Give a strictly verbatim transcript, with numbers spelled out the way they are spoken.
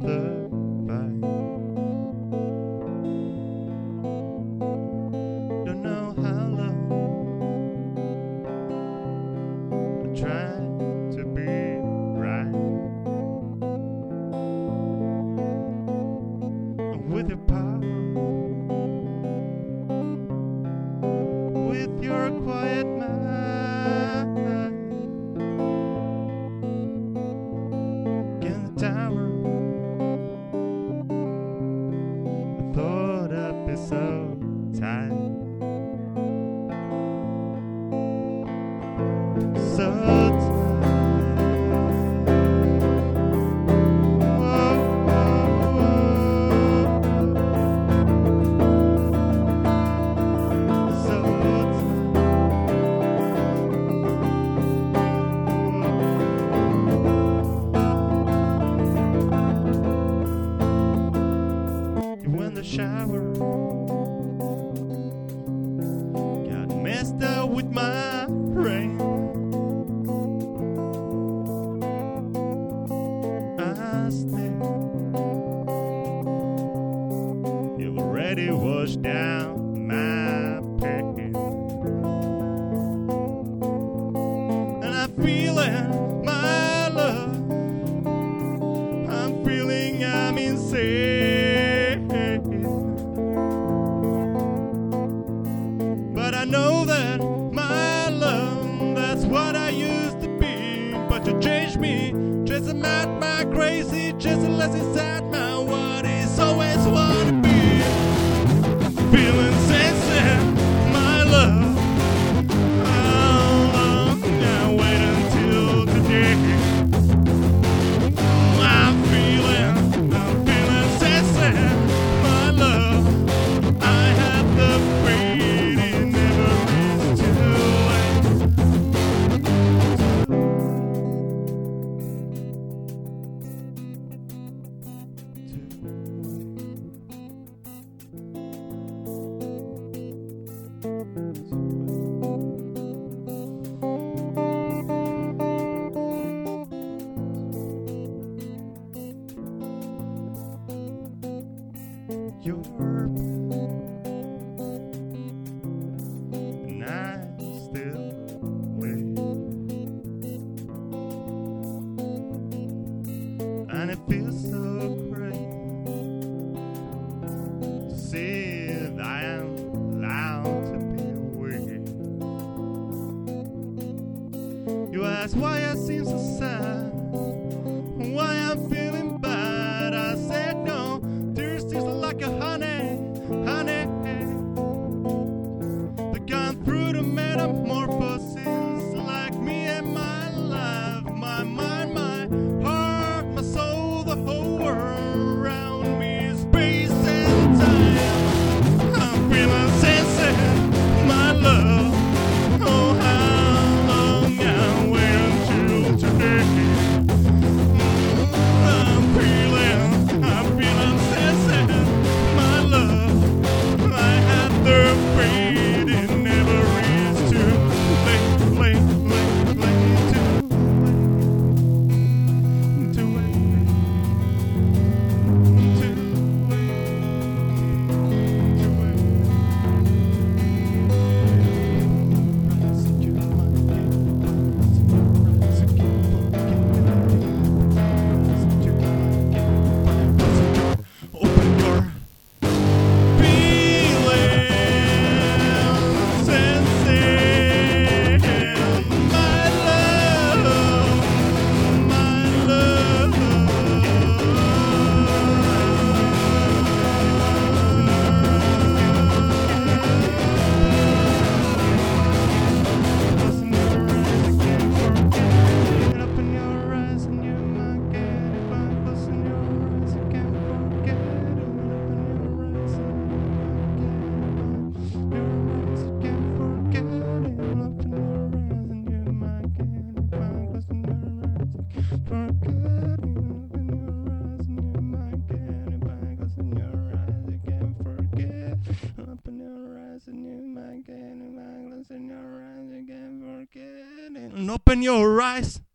the fight. Don't know how long I tried to be right. With your power, with your quiet mind, in the tower, I thought I'd be so tight, so tight. In the shower, got messed up with my brain. I stayed, you already washed down my pain, and I'm feeling my love. I'm feeling I'm insane. But I know that my love, that's what I used to be. But you changed me, chasing out my crazy, chasing less inside my what is always wanna be. Feeling sincere, my love. How long I wait until today? I'm feeling, I'm feeling sincere, my love. I have the faith it never is too late. Your breath, and I'm still awake, and it feels so great to see that I am allowed to be awake. You ask why I seem so sad, why I'm feeling bad. I said no, there's things like a honey, honey. They've gone through the metamorphosis like me and my life, my mind, my heart, my soul, the whole world around me, space and time. I'm feeling sincere, my love. Oh, how long I wait until today. I'm feeling, I'm feeling sincere, my love. I had the faith it never is too late, late, late, late, too late, too late, too open your feelings and say, my love, my love. Open your eyes and you might get it. By closing your eyes, you can't forget it. Open your eyes and you might get it. By closing your eyes, you can't forget it. Open your eyes and you might get it. By closing your eyes, you can't forget it. Open your eyes and you might get it. By closing your eyes, you can't forget it. And open your eyes.